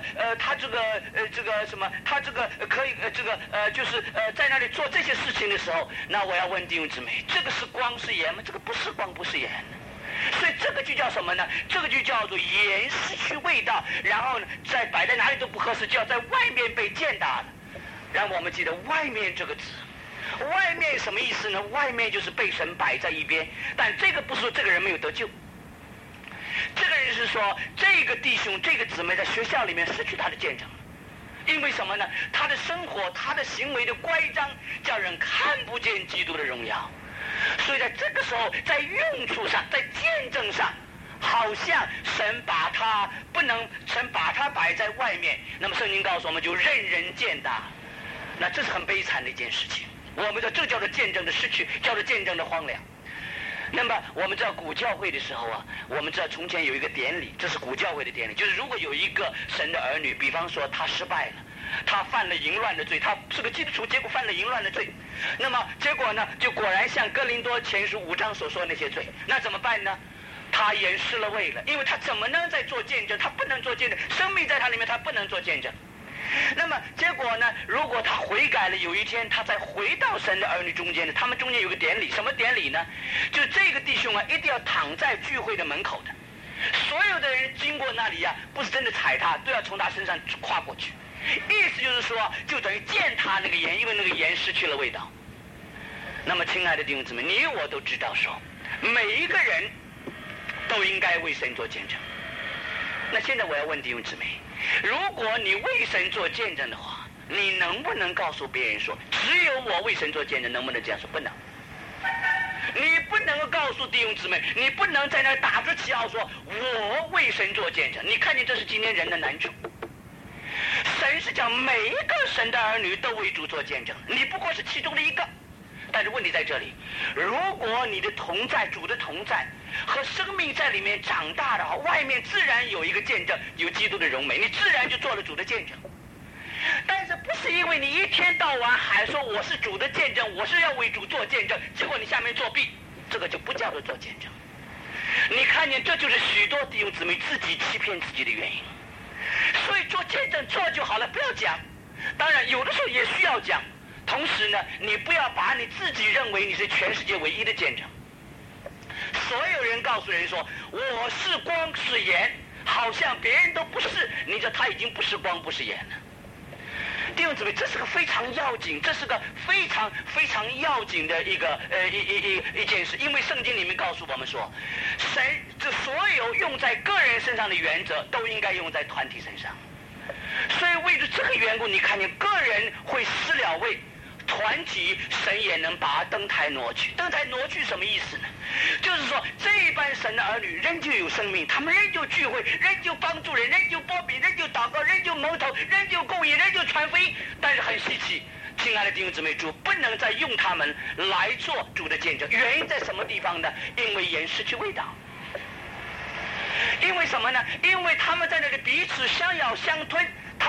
在那里做这些事情的时候，那我要问弟兄姊妹，这个是光是盐吗？这个不是光不是盐。所以这个就叫什么呢？这个就叫做盐失去味道，然后呢，摆在哪里都不合适，就要在外面被践踏了。让我们记得外面这个字，外面什么意思呢？外面就是被神摆在一边，但这个不是说这个人没有得救，这个人是说这个弟兄这个姊妹在学校里面失去他的见证，因为什么呢？他的生活他的行为的乖张叫人看不见基督的荣耀。所以在这个时候，在用处上，在见证上，好像神把他摆在外面。那么圣经告诉我们，就任人践踏。那这是很悲惨的一件事情。我们说这叫做见证的失去，叫做见证的荒凉。那么我们知道古教会的时候啊，我们知道从前有一个典礼，这是古教会的典礼，就是如果有一个神的儿女，比方说他失败了，他犯了淫乱的罪，他是个基督徒，结果犯了淫乱的罪，那么结果呢，就果然像哥林多前书5章所说的那些罪，那怎么办呢？他盐失了味了，因为他怎么能再做见证？他不能做见证，生命在他里面，他不能做见证。那么结果呢，如果他悔改了，有一天他再回到神的儿女中间呢，他们中间有个典礼，什么典礼呢？就这个弟兄啊，一定要躺在聚会的门口的，所有的人经过那里啊，不是真的踩他，都要从他身上跨过去，意思就是说，就等于践踏那个盐，因为那个盐失去了味道。那么亲爱的弟兄姊妹，你我都知道说，每一个人都应该为神做见证。那现在我要问弟兄姊妹，如果你为神做见证的话，你能不能告诉别人说，只有我为神做见证？能不能这样说？不能。你不能够告诉弟兄姊妹，你不能在那打着旗号说我为神做见证。你看见这是今天人的难处。神是讲每一个神的儿女都为主做见证，你不过是其中的一个。但是问题在这里，如果你的同在，主的同在和生命在里面长大的话，外面自然有一个见证，有基督的荣美，你自然就做了主的见证。但是不是因为你一天到晚喊说我是主的见证，我是要为主做见证，结果你下面作弊，这个就不叫做做见证。你看见这就是许多弟兄姊妹自己欺骗自己的原因。所以做见证做就好了，不要讲。当然有的时候也需要讲，同时呢，你不要把你自己认为你是全世界唯一的见证。所有人告诉人说我是光是盐，好像别人都不是，你说他已经不是光不是盐了。弟兄姊妹，这是个非常要紧，这是个非常非常要紧的一件事，因为圣经里面告诉我们说，神这所有用在个人身上的原则都应该用在团体身上。所以为了这个缘故，你看见个人会失了位，团体神也能把灯台挪去。灯台挪去什么意思呢？就是说这一班神的儿女仍旧有生命，他们仍旧聚会，仍旧帮助人，仍旧波比，仍旧祷告，仍旧谋头，仍旧供应，仍旧传福音。但是很稀奇，亲爱的弟兄姊妹，主不能再用他们来做主的见证。原因在什么地方呢？因为盐失去味道。因为什么呢？因为他们在那里彼此相咬相吞，他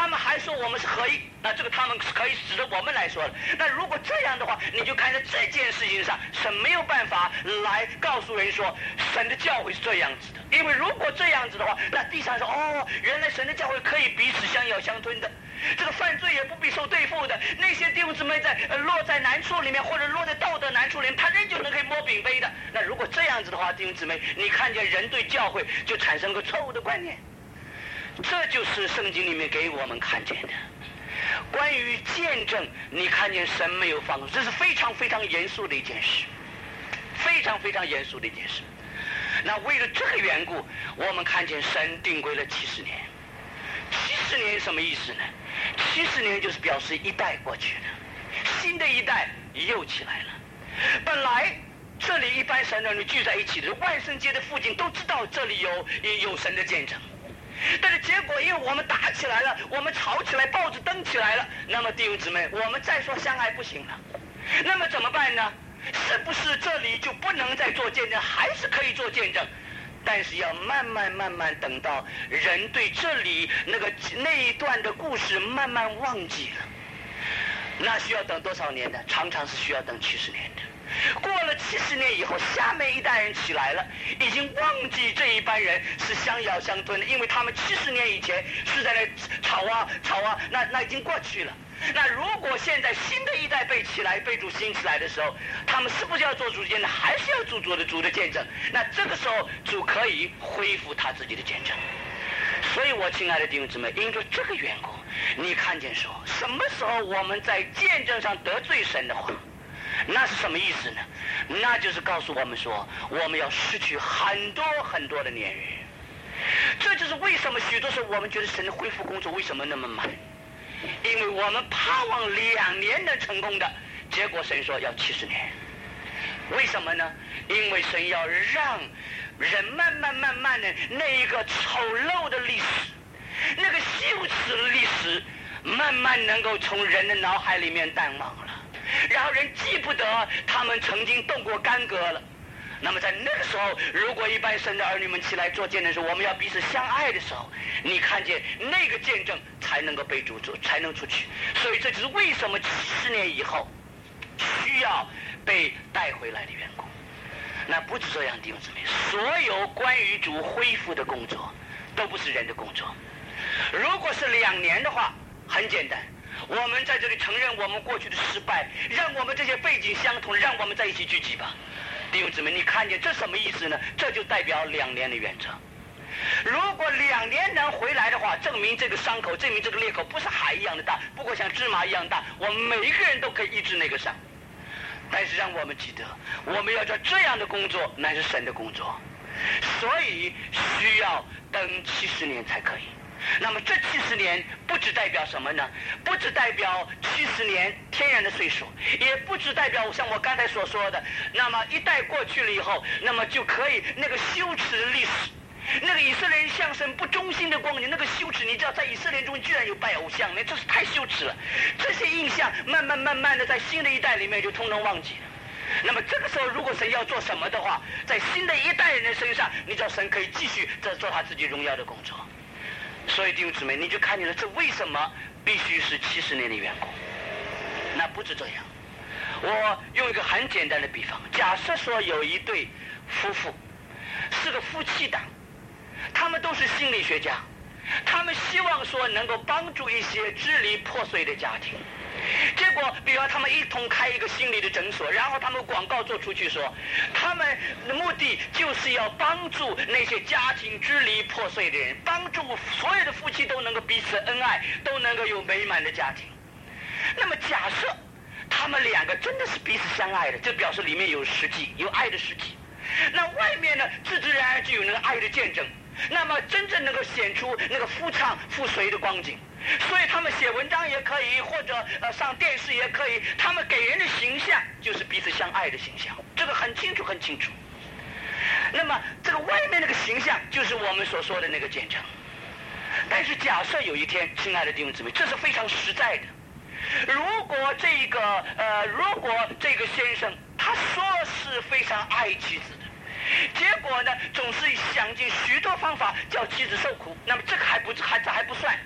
他们还说我们是合一，那这个他们是可以指着我们来说的。那如果这样的话，你就看在这件事情上，神没有办法来告诉人说神的教会是这样子的。因为如果这样子的话，那地上说原来神的教会可以彼此相咬相吞的，这个犯罪也不必受对付的。那些弟兄姊妹在落在难处里面，或者落在道德难处里面，他仍旧能可以摸饼杯的。那如果这样子的话，弟兄姊妹，你看见人对教会就产生个错误的观念。这就是圣经里面给我们看见的关于见证。你看见神没有放松，这是非常非常严肃的一件事，非常非常严肃的一件事。那为了这个缘故，我们看见神定规了70年。70年什么意思呢？70年就是表示一代过去了，新的一代又起来了。本来这里一般神的人聚在一起的，万圣节的附近都知道这里有神的见证。但是结果因为我们打起来了，我们吵起来，报纸登起来了，那么弟兄姊妹，我们再说相爱不行了。那么怎么办呢？是不是这里就不能再做见证？还是可以做见证，但是要慢慢等到人对这里那一段的故事慢慢忘记了。那需要等多少年呢？常常是需要等70年的。过了70年以后，下面一代人起来了，已经忘记这一班人是相咬相吞的，因为他们70年以前是在那吵啊，那已经过去了。那如果现在新的一代被主兴起来的时候，他们是不是要做主见证？还是要做主的见证？那这个时候主可以恢复他自己的见证。所以我亲爱的弟兄姊妹，因着这个缘故，你看见说什么时候我们在见证上得罪神的话，那是什么意思呢？那就是告诉我们说，我们要失去很多很多的年日。这就是为什么许多时候我们觉得神的恢复工作为什么那么慢，因为我们盼望2年能成功的，结果神说要70年。为什么呢？因为神要让人慢慢的那一个丑陋的历史，那个羞耻的历史，慢慢能够从人的脑海里面淡忘了，然后人记不得他们曾经动过干戈了。那么在那个时候，如果一般神的儿女们起来做见证的时候，我们要彼此相爱的时候，你看见那个见证才能够被主做，才能出去。所以这就是为什么70年以后需要被带回来的缘故。那不止这样，弟兄姊妹，所有关于主恢复的工作都不是人的工作。如果是2年的话，很简单，我们在这里承认我们过去的失败，让我们这些背景相同，让我们在一起聚集吧。弟兄姊妹，你看见这什么意思呢？这就代表2年的原则。如果2年能回来的话，证明这个伤口，证明这个裂口不是海一样的大，不过像芝麻一样大，我们每一个人都可以医治那个伤。但是让我们记得，我们要做这样的工作，乃是神的工作，所以需要等70年才可以。那么这70年不只代表什么呢？不只代表70年天然的岁数，也不只代表像我刚才所说的，那么一代过去了以后，那么就可以那个羞耻的历史，那个以色列人向神不忠心的光景，那个羞耻，你知道在以色列中居然有拜偶像，那这是太羞耻了。这些印象慢慢的在新的一代里面就通通忘记了。那么这个时候，如果神要做什么的话，在新的一代人的身上，你知道神可以继续在做他自己荣耀的工作。所以弟兄姊妹，你就看见了，这为什么必须是70年的缘故。那不止这样，我用一个很简单的比方，假设说有一对夫妇是个夫妻档，他们都是心理学家，他们希望说能够帮助一些支离破碎的家庭。结果比方他们一同开一个心理的诊所，然后他们广告做出去说，他们的目的就是要帮助那些家庭支离破碎的人，帮助所有的夫妻都能够彼此恩爱，都能够有美满的家庭。那么假设他们2个真的是彼此相爱的，这表示里面有实际，有爱的实际。那外面呢，自然而然就有那个爱的见证，那么真正能够显出那个夫唱妇随的光景。所以他们写文章也可以，或者上电视也可以，他们给人的形象就是彼此相爱的形象，这个很清楚很清楚。那么这个外面那个形象就是我们所说的那个见证。但是假设有一天，亲爱的弟兄姊妹，这是非常实在的，如果这个先生他说是非常爱妻子的，结果呢总是想尽许多方法叫妻子受苦，那么这个还不算。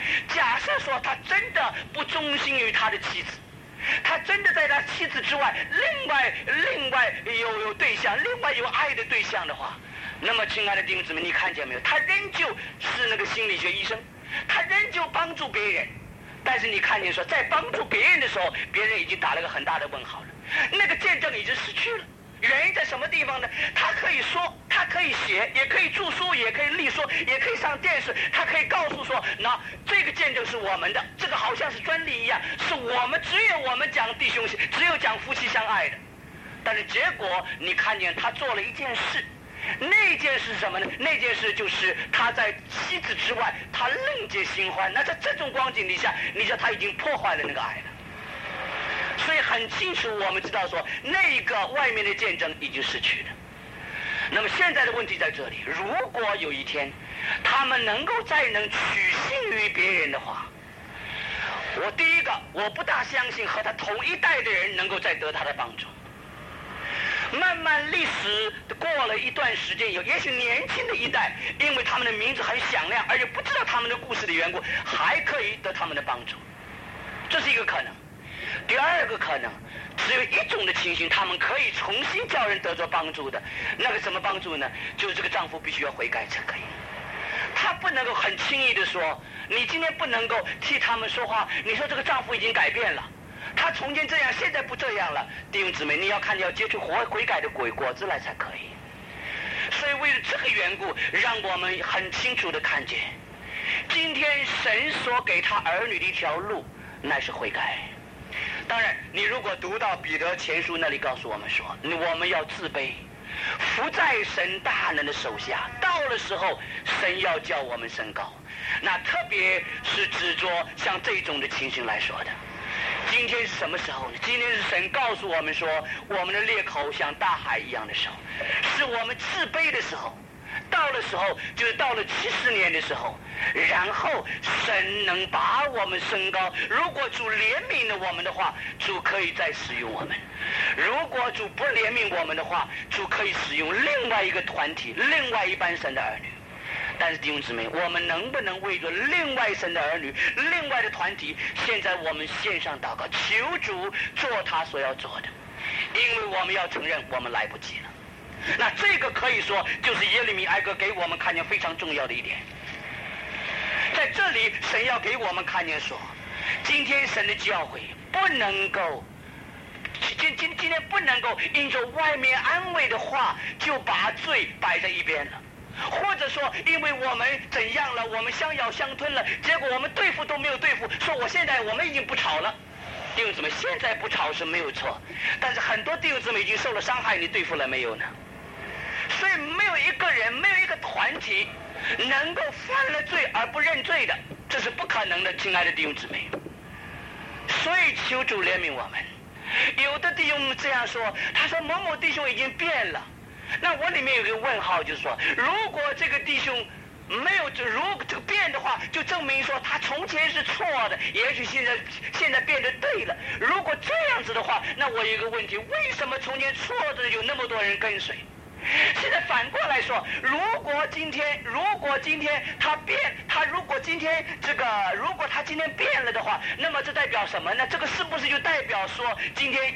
假设说他真的不忠心于他的妻子，他真的在他妻子之外另外有对象，另外有爱的对象的话，那么亲爱的弟兄姊妹，你看见没有？他仍旧是那个心理学医生，他仍旧帮助别人，但是你看见说在帮助别人的时候，别人已经打了个很大的问号了，那个见证已经失去了。原因在什么地方呢？他可以说，他可以写，也可以著书，也可以立说，也可以上电视，他可以告诉说，那这个见证是我们的，这个好像是专利一样，是我们只有我们讲弟兄，只有讲夫妻相爱的。但是结果你看见他做了一件事，那件事是什么呢？那件事就是他在妻子之外，他另结新欢。那在这种光景底下，你知道他已经破坏了那个爱了。所以很清楚，我们知道说那个外面的见证已经失去了。那么现在的问题在这里，如果有一天他们能取信于别人的话，第一个我不大相信和他同一代的人能够再得他的帮助。慢慢历史过了一段时间以后，也许年轻的一代因为他们的名字很响亮，而且不知道他们的故事的缘故，还可以得他们的帮助，这是一个可能。第二个可能，只有一种的情形，他们可以重新叫人得着帮助的。那个什么帮助呢？就是这个丈夫必须要悔改才可以。他不能够很轻易的说，你今天不能够替他们说话，你说这个丈夫已经改变了，他从前这样，现在不这样了。弟兄姊妹，你要看，你要结出悔改的果子来才可以。所以为了这个缘故，让我们很清楚的看见，今天神所给他儿女的一条路，乃是悔改。当然，你如果读到彼得前书那里告诉我们说，我们要自卑，伏在神大能的手下，到了时候神要叫我们升高。那特别是指着像这种的情形来说的。今天是什么时候呢？今天是神告诉我们说，我们的裂口像大海一样的时候，是我们自卑的时候。到了时候，就是到了70年的时候，然后神能把我们升高。如果主怜悯了我们的话，主可以再使用我们；如果主不怜悯我们的话，主可以使用另外一个团体，另外一班神的儿女。但是弟兄姊妹，我们能不能为着另外神的儿女，另外的团体，现在我们献上祷告，求主做他所要做的，因为我们要承认我们来不及了。那这个可以说就是耶利米哀歌给我们看见非常重要的一点。在这里神要给我们看见说，今天神的教诲不能够今天不能够因着外面安慰的话就把罪摆在一边了，或者说因为我们怎样了，我们相咬相吞了，结果我们对付都没有对付，说我们已经不吵了。弟兄姊妹，现在不吵是没有错，但是很多弟兄姊妹已经受了伤害，你对付了没有呢？所以没有一个人，没有一个团体能够犯了罪而不认罪的，这是不可能的，亲爱的弟兄姊妹。所以求主怜悯我们。有的弟兄这样说，他说某某弟兄已经变了，那我里面有个问号，就是说，如果这个弟兄没有如果这个变的话，就证明说他从前是错的，也许现在变得对了。如果这样子的话，那我有一个问题，为什么从前错的有那么多人跟随？现在反过来说，如果今天他变，如果他今天变了的话，那么这代表什么呢？这个是不是就代表说今天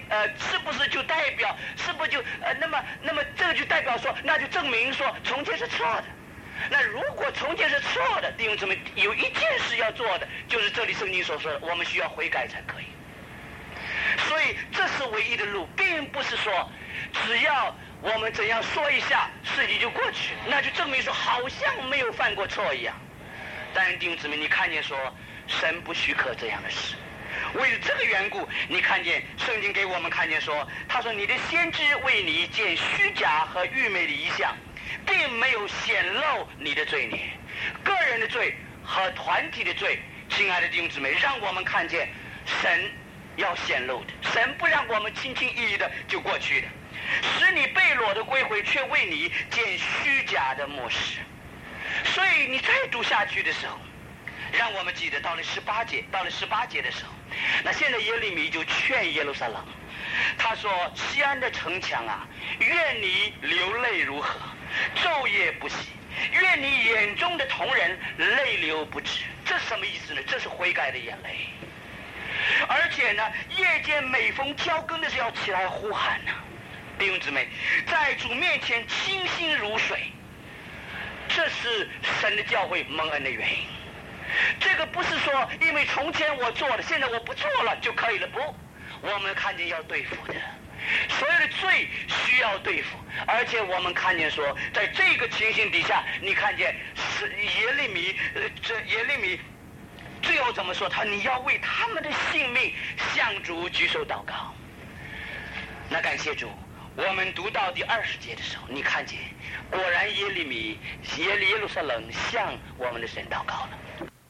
那么这个就代表说，那就证明说从前是错的。那如果从前是错的，弟兄姊妹，有一件事要做的，就是这里圣经所说的，我们需要悔改才可以。所以这是唯一的路，并不是说只要我们怎样说一下事情就过去，那就证明说好像没有犯过错一样。但是弟兄姊妹，你看见说神不许可这样的事，为了这个缘故，你看见圣经给我们看见说，他说你的先知为你见虚假和愚昧的异象，并没有显露你的罪孽，个人的罪和团体的罪。亲爱的弟兄姊妹，让我们看见神要显露的，神不让我们轻轻易易的就过去的，使你被掳的归回，却为你见虚假的末世。所以你再读下去的时候，让我们记得到了18节的时候，那现在耶利米就劝耶路撒冷，他说，西安的城墙啊，愿你流泪如何，昼夜不息，愿你眼中的瞳人泪流不止。 这什么意思呢？这是悔改的眼泪。而且呢，夜间每逢交更的时候要起来呼喊呢。弟兄姊妹，在主面前清心如水，这是神的教会蒙恩的原因。这个不是说因为从前我做了，现在我不做了就可以了，不，我们看见要对付的，所有的罪需要对付。而且我们看见说，在这个情形底下，你看见是耶利米最后怎么说？他你要为他们的性命向主举手祷告。那感谢主，我们读到第20节的时候，你看见果然耶路撒冷向我们的神祷告了。